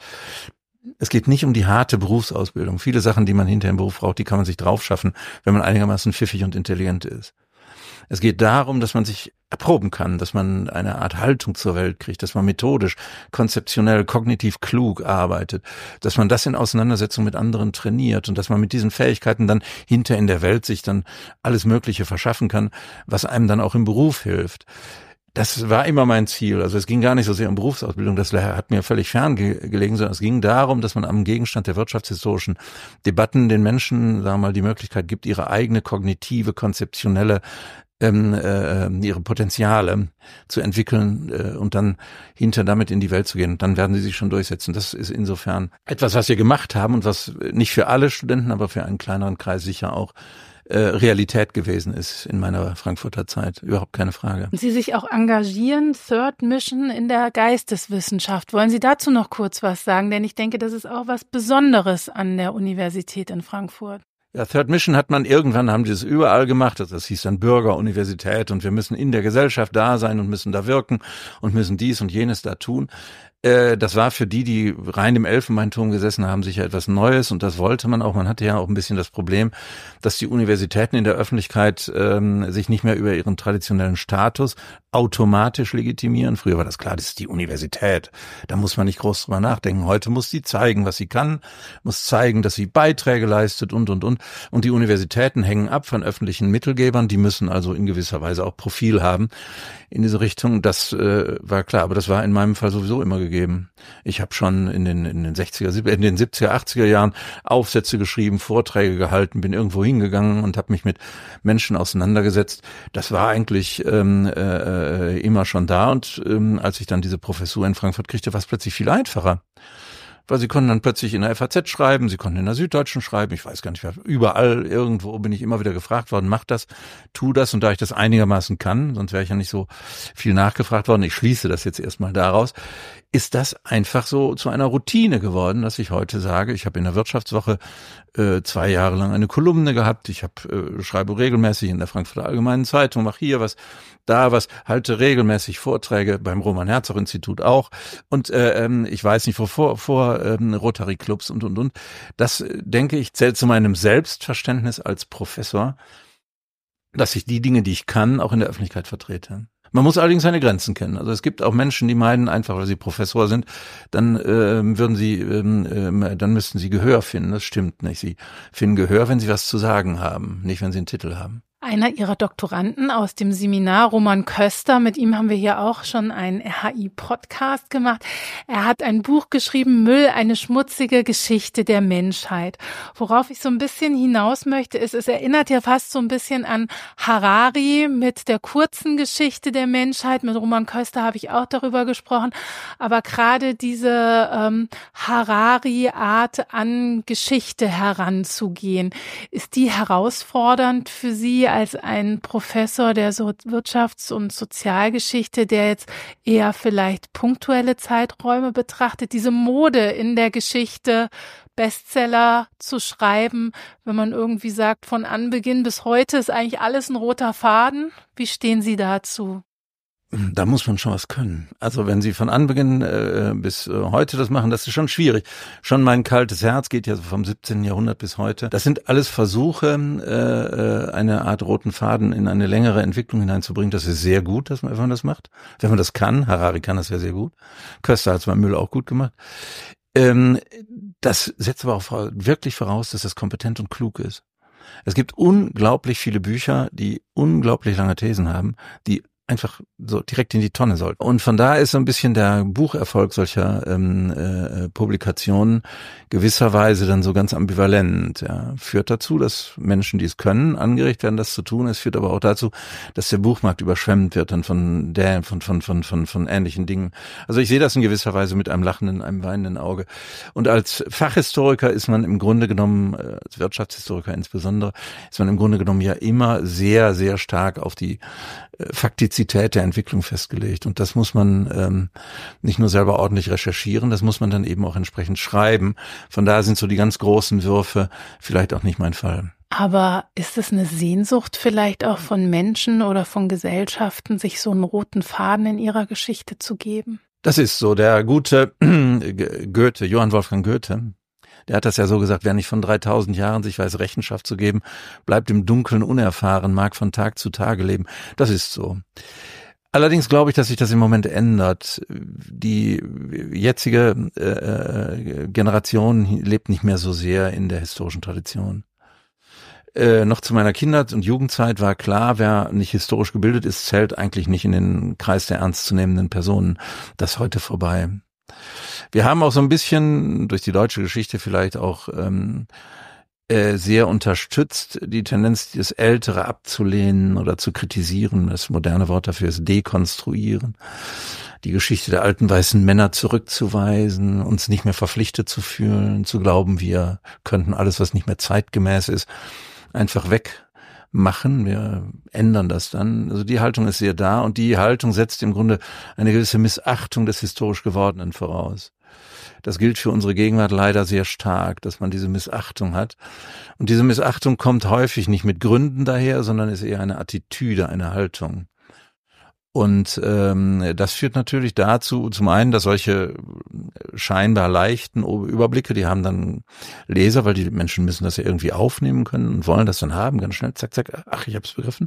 Speaker 3: Es geht nicht um die harte Berufsausbildung. Viele Sachen, die man hinter im Beruf braucht, die kann man sich drauf schaffen, wenn man einigermaßen pfiffig und intelligent ist. Es geht darum, dass man sich erproben kann, dass man eine Art Haltung zur Welt kriegt, dass man methodisch, konzeptionell, kognitiv klug arbeitet, dass man das in Auseinandersetzung mit anderen trainiert und dass man mit diesen Fähigkeiten dann hinter in der Welt sich dann alles Mögliche verschaffen kann, was einem dann auch im Beruf hilft. Das war immer mein Ziel. Also es ging gar nicht so sehr um Berufsausbildung, das hat mir völlig fern ge- gelegen, sondern es ging darum, dass man am Gegenstand der wirtschaftshistorischen Debatten den Menschen, sagen wir mal, die Möglichkeit gibt, ihre eigene kognitive, konzeptionelle, ähm, äh, ihre Potenziale zu entwickeln äh, und dann hinter damit in die Welt zu gehen. Und dann werden sie sich schon durchsetzen. Das ist insofern etwas, was wir gemacht haben und was nicht für alle Studenten, aber für einen kleineren Kreis sicher auch Äh, Realität gewesen ist in meiner Frankfurter Zeit. Überhaupt keine Frage.
Speaker 4: Sie sich auch engagieren, Third Mission in der Geisteswissenschaft. Wollen Sie dazu noch kurz was sagen? Denn ich denke, das ist auch was Besonderes an der Universität in Frankfurt.
Speaker 3: Ja, Third Mission hat man irgendwann, haben die es überall gemacht. Das hieß dann Bürgeruniversität und wir müssen in der Gesellschaft da sein und müssen da wirken und müssen dies und jenes da tun. Das war für die, die rein im Elfenbeinturm gesessen haben, sicher etwas Neues, und das wollte man auch. Man hatte ja auch ein bisschen das Problem, dass die Universitäten in der Öffentlichkeit ähm, sich nicht mehr über ihren traditionellen Status automatisch legitimieren. Früher war das klar, das ist die Universität. Da muss man nicht groß drüber nachdenken. Heute muss sie zeigen, was sie kann, muss zeigen, dass sie Beiträge leistet und, und, und. Und die Universitäten hängen ab von öffentlichen Mittelgebern. Die müssen also in gewisser Weise auch Profil haben in diese Richtung. Das äh, war klar, aber das war in meinem Fall sowieso immer gegeben. Ich habe schon in den, in den sechziger, in den siebziger, achtziger Jahren Aufsätze geschrieben, Vorträge gehalten, bin irgendwo hingegangen und habe mich mit Menschen auseinandergesetzt. Das war eigentlich ähm, äh, immer schon da, und ähm, als ich dann diese Professur in Frankfurt kriegte, war es plötzlich viel einfacher. Weil sie konnten dann plötzlich in der F A Z schreiben, sie konnten in der Süddeutschen schreiben, ich weiß gar nicht, überall irgendwo bin ich immer wieder gefragt worden, mach das, tu das, und da ich das einigermaßen kann, sonst wäre ich ja nicht so viel nachgefragt worden, ich schließe das jetzt erstmal daraus, ist das einfach so zu einer Routine geworden, dass ich heute sage, ich habe in der Wirtschaftswoche äh, zwei Jahre lang eine Kolumne gehabt, ich habe äh, schreibe regelmäßig in der Frankfurter Allgemeinen Zeitung, mache hier was, da was, halte regelmäßig Vorträge beim Roman-Herzog-Institut auch, und äh, ich weiß nicht, vor, vor ähm, Rotary-Clubs und, und, und. Das, denke ich, zählt zu meinem Selbstverständnis als Professor, dass ich die Dinge, die ich kann, auch in der Öffentlichkeit vertrete. Man muss allerdings seine Grenzen kennen. Also es gibt auch Menschen, die meinen, einfach weil sie Professor sind, dann äh, würden sie, ähm, dann müssten sie Gehör finden. Das stimmt nicht. Sie finden Gehör, wenn sie was zu sagen haben, nicht wenn sie einen Titel haben.
Speaker 4: Einer ihrer Doktoranden aus dem Seminar, Roman Köster, mit ihm haben wir hier auch schon einen R H I-Podcast gemacht. Er hat ein Buch geschrieben, Müll, eine schmutzige Geschichte der Menschheit. Worauf ich so ein bisschen hinaus möchte, ist, es erinnert ja fast so ein bisschen an Harari mit der kurzen Geschichte der Menschheit. Mit Roman Köster habe ich auch darüber gesprochen. Aber gerade diese ähm, Harari-Art an Geschichte heranzugehen, ist die herausfordernd für Sie als ein Professor der so Wirtschafts- und Sozialgeschichte, der jetzt eher vielleicht punktuelle Zeiträume betrachtet, diese Mode in der Geschichte, Bestseller zu schreiben, wenn man irgendwie sagt, von Anbeginn bis heute ist eigentlich alles ein roter Faden. Wie stehen Sie dazu?
Speaker 3: Da muss man schon was können. Also wenn Sie von Anbeginn äh, bis äh, heute das machen, das ist schon schwierig. Schon mein kaltes Herz geht ja so vom siebzehnten Jahrhundert bis heute. Das sind alles Versuche, äh, eine Art roten Faden in eine längere Entwicklung hineinzubringen. Das ist sehr gut, dass man, wenn man das macht. Wenn man das kann, Harari kann das ja sehr gut. Köster hat es beim Müll auch gut gemacht. Ähm, das setzt aber auch wirklich voraus, dass das kompetent und klug ist. Es gibt unglaublich viele Bücher, die unglaublich lange Thesen haben, die einfach so direkt in die Tonne soll. Und von da ist so ein bisschen der Bucherfolg solcher ähm, äh, Publikationen gewisserweise dann so ganz ambivalent. Ja. Führt dazu, dass Menschen, die es können, angeregt werden, das zu tun. Es führt aber auch dazu, dass der Buchmarkt überschwemmt wird dann von der, von, von, von, von, von ähnlichen Dingen. Also ich sehe das in gewisser Weise mit einem lachenden, einem weinenden Auge. Und als Fachhistoriker ist man im Grunde genommen, als Wirtschaftshistoriker insbesondere, ist man im Grunde genommen ja immer sehr, sehr stark auf die Faktizität der Entwicklung festgelegt. Und das muss man ähm, nicht nur selber ordentlich recherchieren, das muss man dann eben auch entsprechend schreiben. Von daher sind so die ganz großen Würfe vielleicht auch nicht mein Fall.
Speaker 4: Aber ist es eine Sehnsucht vielleicht auch von Menschen oder von Gesellschaften, sich so einen roten Faden in ihrer Geschichte zu geben?
Speaker 3: Das ist so. Der gute Goethe, Johann Wolfgang Goethe, der hat das ja so gesagt, wer nicht von dreitausend Jahren sich weiß, Rechenschaft zu geben, bleibt im Dunkeln unerfahren, mag von Tag zu Tage leben. Das ist so. Allerdings glaube ich, dass sich das im Moment ändert. Die jetzige äh, Generation lebt nicht mehr so sehr in der historischen Tradition. Äh, noch zu meiner Kinder- und Jugendzeit war klar, wer nicht historisch gebildet ist, zählt eigentlich nicht in den Kreis der ernstzunehmenden Personen. Das ist heute vorbei. Wir haben auch so ein bisschen durch die deutsche Geschichte vielleicht auch ähm, äh, sehr unterstützt die Tendenz, das Ältere abzulehnen oder zu kritisieren. Das moderne Wort dafür ist dekonstruieren. Die Geschichte der alten weißen Männer zurückzuweisen, uns nicht mehr verpflichtet zu fühlen, zu glauben, wir könnten alles, was nicht mehr zeitgemäß ist, einfach weg machen, wir ändern das dann. Also die Haltung ist sehr da und die Haltung setzt im Grunde eine gewisse Missachtung des historisch Gewordenen voraus. Das gilt für unsere Gegenwart leider sehr stark, dass man diese Missachtung hat. Und diese Missachtung kommt häufig nicht mit Gründen daher, sondern ist eher eine Attitüde, eine Haltung. Und ähm, das führt natürlich dazu, zum einen, dass solche scheinbar leichten Überblicke, die haben dann Leser, weil die Menschen müssen das ja irgendwie aufnehmen können und wollen das dann haben, ganz schnell, zack, zack, ach, ich habe es begriffen.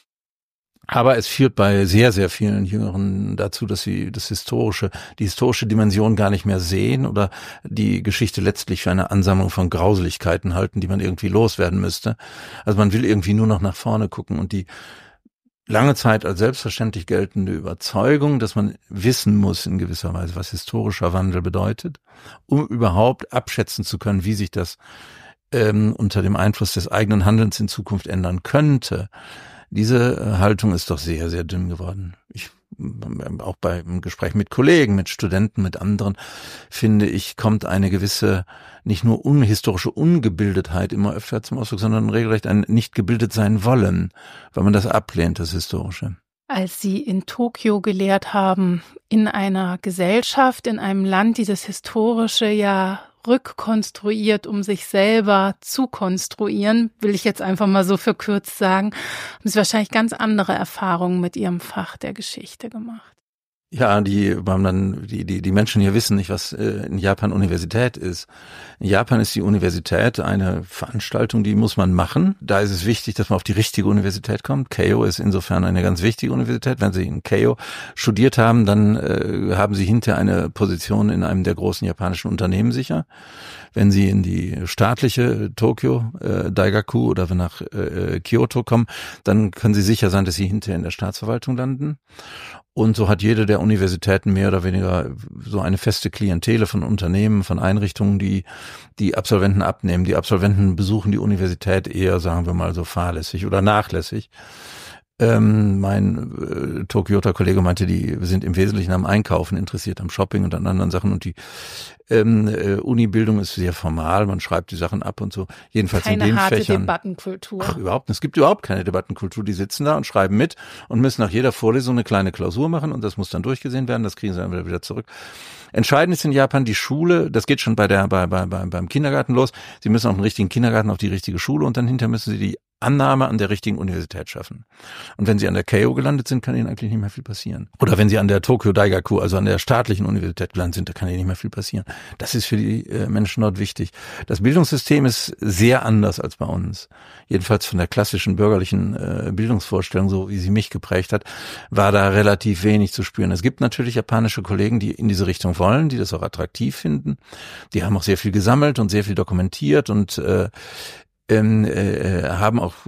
Speaker 3: Aber es führt bei sehr, sehr vielen Jüngeren dazu, dass sie das historische, die historische Dimension gar nicht mehr sehen oder die Geschichte letztlich für eine Ansammlung von Grauseligkeiten halten, die man irgendwie loswerden müsste. Also man will irgendwie nur noch nach vorne gucken und die lange Zeit als selbstverständlich geltende Überzeugung, dass man wissen muss in gewisser Weise, was historischer Wandel bedeutet, um überhaupt abschätzen zu können, wie sich das ähm, unter dem Einfluss des eigenen Handelns in Zukunft ändern könnte. Diese Haltung ist doch sehr, sehr dünn geworden. Ich, auch beim Gespräch mit Kollegen, mit Studenten, mit anderen, finde ich, kommt eine gewisse, nicht nur unhistorische Ungebildetheit immer öfter zum Ausdruck, sondern regelrecht ein nicht gebildet sein wollen, weil man das ablehnt, das Historische.
Speaker 4: Als Sie in Tokio gelehrt haben, in einer Gesellschaft, in einem Land, die das Historische ja rückkonstruiert, um sich selber zu konstruieren, will ich jetzt einfach mal so verkürzt sagen, haben Sie wahrscheinlich ganz andere Erfahrungen mit Ihrem Fach der Geschichte gemacht.
Speaker 3: Ja, die haben dann die die die Menschen hier wissen nicht, was äh, in Japan Universität ist. In Japan ist die Universität eine Veranstaltung, die muss man machen. Da ist es wichtig, dass man auf die richtige Universität kommt. Keio ist insofern eine ganz wichtige Universität. Wenn Sie in Keio studiert haben, dann äh, haben Sie hinterher eine Position in einem der großen japanischen Unternehmen sicher. Wenn Sie in die staatliche Tokyo, äh, Daigaku oder nach äh, Kyoto kommen, dann können Sie sicher sein, dass Sie hinterher in der Staatsverwaltung landen. Und so hat jede der Universitäten mehr oder weniger so eine feste Klientele von Unternehmen, von Einrichtungen, die die Absolventen abnehmen. Die Absolventen besuchen die Universität eher, sagen wir mal, so fahrlässig oder nachlässig. Ähm, mein äh, Tokioter Kollege meinte, die sind im Wesentlichen am Einkaufen interessiert, am Shopping und an anderen Sachen. Und die ähm, äh, Uni-Bildung ist sehr formal, man schreibt die Sachen ab und so. Jedenfalls
Speaker 4: keine
Speaker 3: in den
Speaker 4: harte
Speaker 3: Fächern.
Speaker 4: Debattenkultur.
Speaker 3: Ach, überhaupt nicht. Es gibt überhaupt keine Debattenkultur. Die sitzen da und schreiben mit und müssen nach jeder Vorlesung eine kleine Klausur machen und das muss dann durchgesehen werden. Das kriegen sie dann wieder, wieder zurück. Entscheidend ist in Japan die Schule. Das geht schon bei der bei, bei, bei beim Kindergarten los. Sie müssen auf den richtigen Kindergarten, auf die richtige Schule und dann hinterher müssen sie die Annahme an der richtigen Universität schaffen. Und wenn Sie an der Keio gelandet sind, kann Ihnen eigentlich nicht mehr viel passieren. Oder wenn Sie an der Tokyo Daigaku, also an der staatlichen Universität gelandet sind, da kann Ihnen nicht mehr viel passieren. Das ist für die äh, Menschen dort wichtig. Das Bildungssystem ist sehr anders als bei uns. Jedenfalls von der klassischen bürgerlichen äh, Bildungsvorstellung, so wie sie mich geprägt hat, war da relativ wenig zu spüren. Es gibt natürlich japanische Kollegen, die in diese Richtung wollen, die das auch attraktiv finden. Die haben auch sehr viel gesammelt und sehr viel dokumentiert und äh, Ähm, äh, haben auch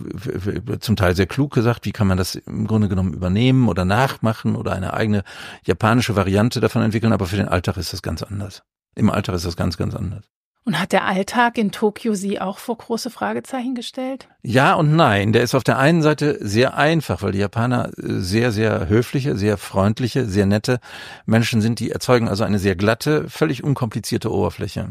Speaker 3: äh, zum Teil sehr klug gesagt, wie kann man das im Grunde genommen übernehmen oder nachmachen oder eine eigene japanische Variante davon entwickeln, aber für den Alltag ist das ganz anders. Im Alltag ist das ganz, ganz anders.
Speaker 4: Und hat der Alltag in Tokio Sie auch vor große Fragezeichen gestellt?
Speaker 3: Ja und nein. Der ist auf der einen Seite sehr einfach, weil die Japaner sehr, sehr höfliche, sehr freundliche, sehr nette Menschen sind, die erzeugen also eine sehr glatte, völlig unkomplizierte Oberfläche.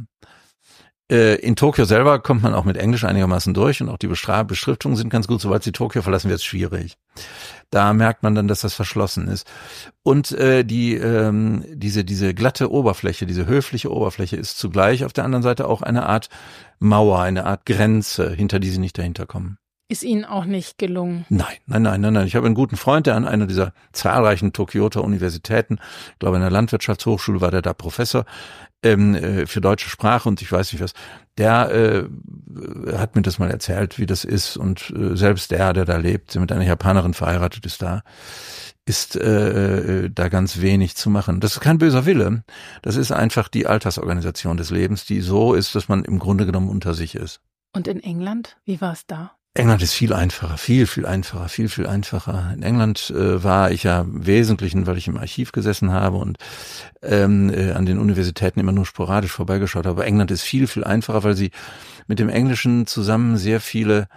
Speaker 3: In Tokio selber kommt man auch mit Englisch einigermaßen durch und auch die Beschriftungen sind ganz gut. Sobald Sie Tokio verlassen, wird es schwierig. Da merkt man dann, dass das verschlossen ist. Und äh, die ähm, diese diese glatte Oberfläche, diese höfliche Oberfläche ist zugleich auf der anderen Seite auch eine Art Mauer, eine Art Grenze, hinter die Sie nicht dahinter kommen.
Speaker 4: Ist Ihnen auch nicht gelungen?
Speaker 3: Nein, nein, nein, nein, nein. Ich habe einen guten Freund, der an einer dieser zahlreichen Tokioter Universitäten, ich glaube in der Landwirtschaftshochschule war der da Professor, ähm, äh, für deutsche Sprache und ich weiß nicht was. Der äh, hat mir das mal erzählt, wie das ist und äh, selbst der, der da lebt, mit einer Japanerin verheiratet ist da, ist äh, da ganz wenig zu machen. Das ist kein böser Wille. Das ist einfach die Alltagsorganisation des Lebens, die so ist, dass man im Grunde genommen unter sich ist.
Speaker 4: Und in England, wie war es da?
Speaker 3: England ist viel einfacher, viel, viel einfacher, viel, viel einfacher. In England äh, war ich ja im Wesentlichen, weil ich im Archiv gesessen habe und ähm, äh, an den Universitäten immer nur sporadisch vorbeigeschaut habe. Aber England ist viel, viel einfacher, weil sie mit dem Englischen zusammen sehr viele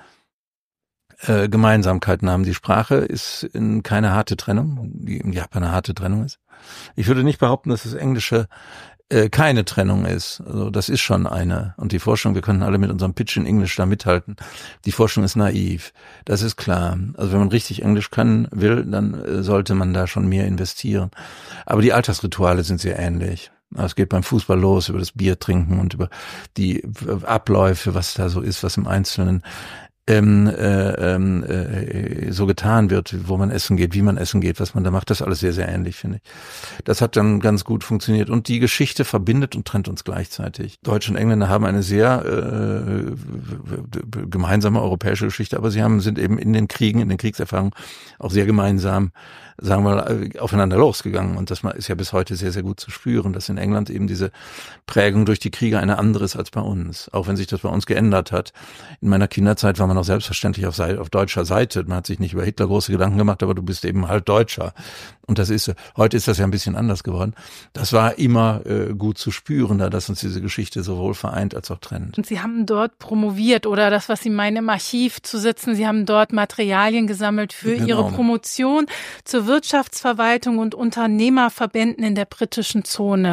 Speaker 3: äh, Gemeinsamkeiten haben. Die Sprache ist in keine harte Trennung, die in Japan eine harte Trennung ist. Ich würde nicht behaupten, dass das Englische keine Trennung ist. Also das ist schon eine. Und die Forschung, wir können alle mit unserem Pitch in Englisch da mithalten. Die Forschung ist naiv. Das ist klar. Also wenn man richtig Englisch können will, dann sollte man da schon mehr investieren. Aber die Alltagsrituale sind sehr ähnlich. Es geht beim Fußball los, über das Bier trinken und über die Abläufe, was da so ist, was im Einzelnen Ähm, äh, äh, so getan wird, wo man essen geht, wie man essen geht, was man da macht, das ist alles sehr, sehr ähnlich, finde ich. Das hat dann ganz gut funktioniert und die Geschichte verbindet und trennt uns gleichzeitig. Deutsche und Engländer haben eine sehr äh, gemeinsame europäische Geschichte, aber sie haben sind eben in den Kriegen, in den Kriegserfahrungen auch sehr gemeinsam, sagen wir mal, aufeinander losgegangen und das ist ja bis heute sehr, sehr gut zu spüren, dass in England eben diese Prägung durch die Kriege eine andere ist als bei uns, auch wenn sich das bei uns geändert hat. In meiner Kinderzeit war man noch selbstverständlich auf, Seite, auf deutscher Seite. Man hat sich nicht über Hitler große Gedanken gemacht, aber du bist eben halt Deutscher. Und das ist, heute ist das ja ein bisschen anders geworden. Das war immer äh, gut zu spüren, da dass uns diese Geschichte sowohl vereint als auch trennt.
Speaker 4: Und Sie haben dort promoviert oder das, was Sie meinen, im Archiv zu sitzen. Sie haben dort Materialien gesammelt für
Speaker 3: Genau.
Speaker 4: Ihre Promotion zur Wirtschaftsverwaltung und Unternehmerverbänden in der britischen Zone.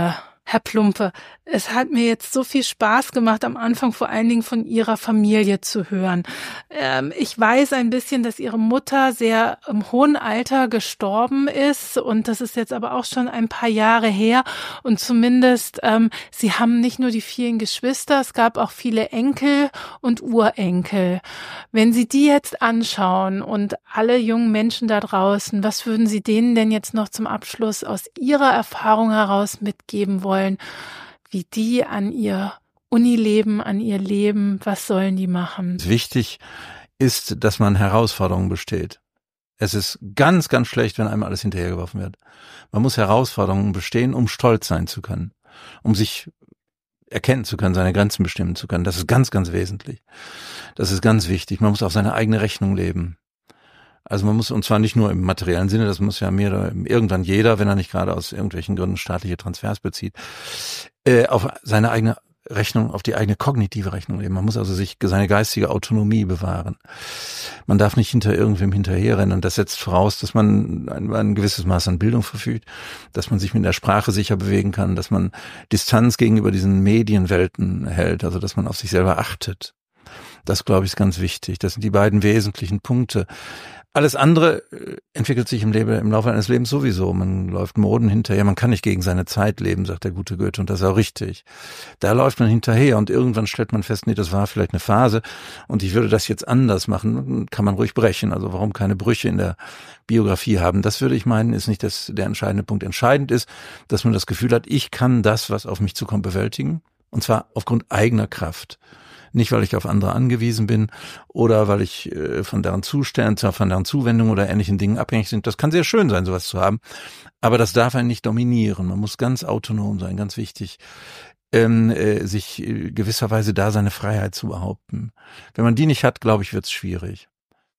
Speaker 4: Herr Plumpe, es hat mir jetzt so viel Spaß gemacht, am Anfang vor allen Dingen von Ihrer Familie zu hören. Ähm, ich weiß ein bisschen, dass Ihre Mutter sehr im hohen Alter gestorben ist und das ist jetzt aber auch schon ein paar Jahre her und zumindest, ähm, Sie haben nicht nur die vielen Geschwister, es gab auch viele Enkel und Urenkel. Wenn Sie die jetzt anschauen und alle jungen Menschen da draußen, was würden Sie denen denn jetzt noch zum Abschluss aus Ihrer Erfahrung heraus mitgeben wollen? Wie die an ihr Unileben, an ihr Leben, was sollen die machen?
Speaker 3: Wichtig ist, dass man Herausforderungen besteht. Es ist ganz, ganz schlecht, wenn einem alles hinterhergeworfen wird. Man muss Herausforderungen bestehen, um stolz sein zu können, um sich erkennen zu können, seine Grenzen bestimmen zu können. Das ist ganz, ganz wesentlich. Das ist ganz wichtig. Man muss auf seine eigene Rechnung leben. Also man muss, und zwar nicht nur im materiellen Sinne, das muss ja mehr oder irgendwann jeder, wenn er nicht gerade aus irgendwelchen Gründen staatliche Transfers bezieht, äh, auf seine eigene Rechnung, auf die eigene kognitive Rechnung leben. Man muss also sich seine geistige Autonomie bewahren. Man darf nicht hinter irgendwem hinterherrennen und das setzt voraus, dass man ein, ein gewisses Maß an Bildung verfügt, dass man sich mit der Sprache sicher bewegen kann, dass man Distanz gegenüber diesen Medienwelten hält, also dass man auf sich selber achtet. Das, glaube ich, ist ganz wichtig. Das sind die beiden wesentlichen Punkte. Alles andere entwickelt sich im Leben, im Laufe eines Lebens sowieso. Man läuft Moden hinterher. Man kann nicht gegen seine Zeit leben, sagt der gute Goethe. Und das ist auch richtig. Da läuft man hinterher und irgendwann stellt man fest, nee, das war vielleicht eine Phase und ich würde das jetzt anders machen. Kann man ruhig brechen. Also warum keine Brüche in der Biografie haben? Das würde ich meinen, ist nicht das, der entscheidende Punkt. Entscheidend ist, dass man das Gefühl hat, ich kann das, was auf mich zukommt, bewältigen. Und zwar aufgrund eigener Kraft. Nicht, weil ich auf andere angewiesen bin oder weil ich äh, von deren Zuständen, von deren Zuwendung oder ähnlichen Dingen abhängig bin. Das kann sehr schön sein, sowas zu haben, aber das darf einen nicht dominieren. Man muss ganz autonom sein, ganz wichtig, ähm, äh, sich äh, gewisserweise da seine Freiheit zu behaupten. Wenn man die nicht hat, glaube ich, wird es schwierig.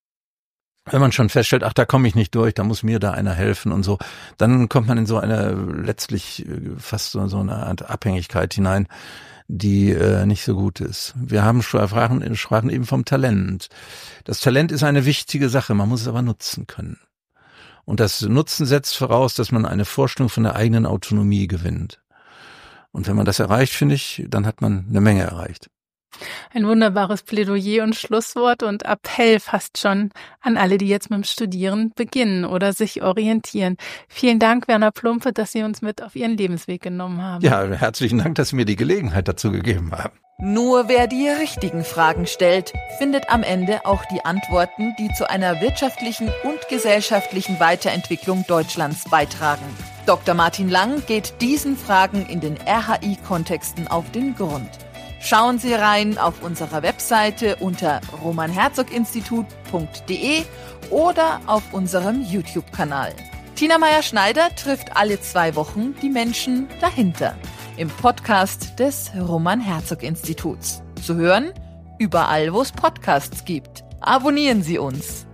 Speaker 3: Wenn man schon feststellt, ach, da komme ich nicht durch, da muss mir da einer helfen und so, dann kommt man in so eine letztlich äh, fast so, so eine Art Abhängigkeit hinein, die äh, nicht so gut ist. Wir haben sprachen, sprachen eben vom Talent. Das Talent ist eine wichtige Sache, man muss es aber nutzen können. Und das Nutzen setzt voraus, dass man eine Vorstellung von der eigenen Autonomie gewinnt. Und wenn man das erreicht, finde ich, dann hat man eine Menge erreicht.
Speaker 4: Ein wunderbares Plädoyer und Schlusswort und Appell fast schon an alle, die jetzt mit dem Studieren beginnen oder sich orientieren. Vielen Dank, Werner Plumpe, dass Sie uns mit auf Ihren Lebensweg genommen haben.
Speaker 3: Ja, herzlichen Dank, dass Sie mir die Gelegenheit dazu gegeben haben.
Speaker 1: Nur wer die richtigen Fragen stellt, findet am Ende auch die Antworten, die zu einer wirtschaftlichen und gesellschaftlichen Weiterentwicklung Deutschlands beitragen. Doktor Martin Lang geht diesen Fragen in den R H I-Kontexten auf den Grund. Schauen Sie rein auf unserer Webseite unter roman herzog institut punkt de oder auf unserem YouTube-Kanal. Tina Meyer-Schneider trifft alle zwei Wochen die Menschen dahinter im Podcast des Roman Herzog Instituts. Zu hören überall, wo es Podcasts gibt. Abonnieren Sie uns.